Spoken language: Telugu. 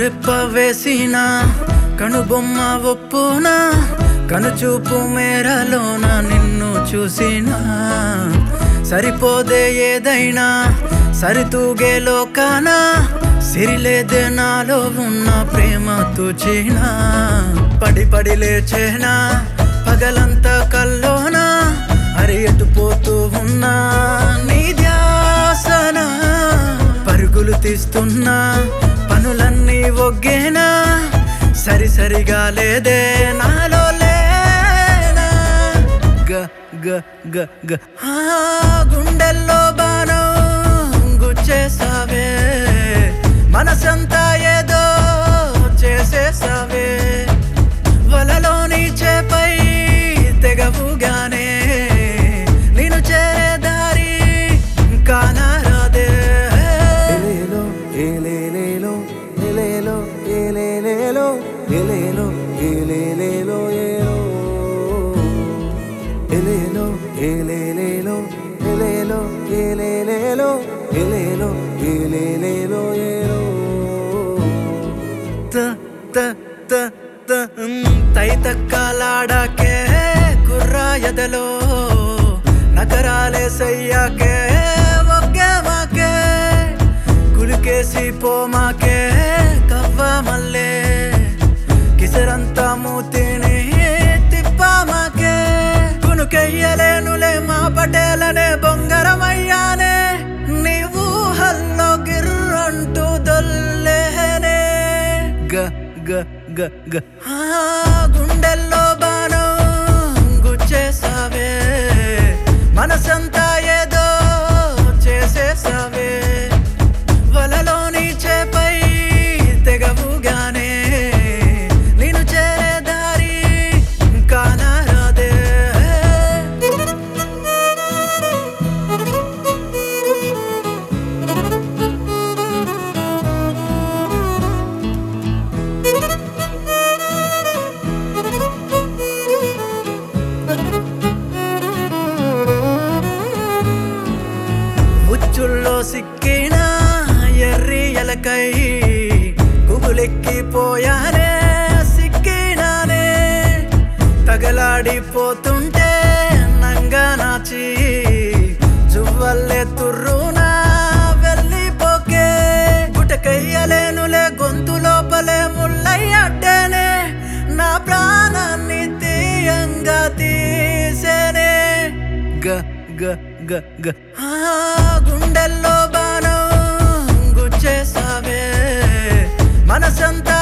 కనురెప్ప వేసిన కనుబొమ్మ ఒప్పునా కనుచూపు మేరలోన నిన్ను చూసినా సరిపోదే ఏదైనా సరితూగే లోకాన సిరిలేదే నాలో ఉన్న ప్రేమ తూచినా పడి పడి లేచేనా పగలంతా కల్లోనా అరి ఎటుపోతూ ఉన్నా నీ ధ్యాసన పరుగులు తీస్తున్నా పనులన్నీ ఒగ్గేనా సరి సరిగా లేదే నాలో లేనా గ గ గ గ గుండెల్లో బాణం గుచ్చేసావే మనసంతా ఏదో చేసేసావే వలలోని చేపై తెగవుగానే నేను చేరే దారి కానరాదే ఎలేలో ఎలేలేలో ఎలేలో ఎలేలేలో ఎలేలో ఎలేలేలో ఎలేలో ఎలేలేలో ఎలేలో ఎలేలేలో ఎలేలో ఎలేలేలో త త త త తైతక్కలాడాకే కుర్రాయదలో నగరాలే సయ్యాకే ఒగ్గమాకే కులికేసి పోమాకే కవ్వ మల్లే కిసరంతా మూతిని తిప్పామాకే కునుకెయ్యలేనులే మా పటేలనే బొంగరమయ్యానే నీ ఊహల్లో గిర్రంటూ దొల్లేనే గ గ గ గ గుండెల్లో బాణం గుచ్చేసావే మనసంతా ఏదో చేసేసావే వలలోని చేపై తెగవుగానే నేను చేరే దారి కానరాదే ఉచ్చుల్లో సిక్కిన ఎర్రి ఎలకై కుగులెక్కిపోయానే సిక్కినానే తగలాడిపోతుంటే నంగా నాచి జువ్వల్లే తుర్రునా వెళ్ళిపోకే గుటకయ్యలేనులే గొంతు లోపలే ముళ్ళయ్యడ్డేనే నా ప్రాణాన్ని తీయంగా తీసేనే గ గ గ గ గుండెల్లో బాణం గుచ్చేసావే మనసంతా